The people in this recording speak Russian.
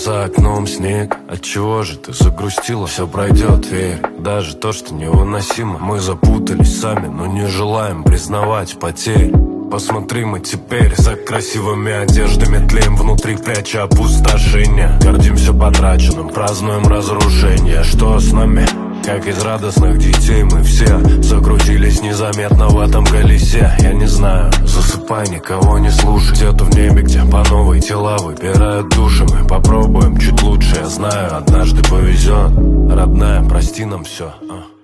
за окном снег. Отчего же ты загрустила? Все пройдет, верь. Даже то, что невыносимо. Мы запутались сами, но не желаем признавать потери. Посмотри, мы теперь за красивыми одеждами тлеем внутри, пряча опустошение. Гордимся потраченным, празднуем разрушение. Что с нами? Как из радостных детей мы все закрутились незаметно в этом колесе. Я не знаю, засыпай, никого не слушай. Где-то в небе, где по новой тела выбирают души. Мы попробуем чуть лучше, я знаю, однажды повезет. Родная, прости нам все.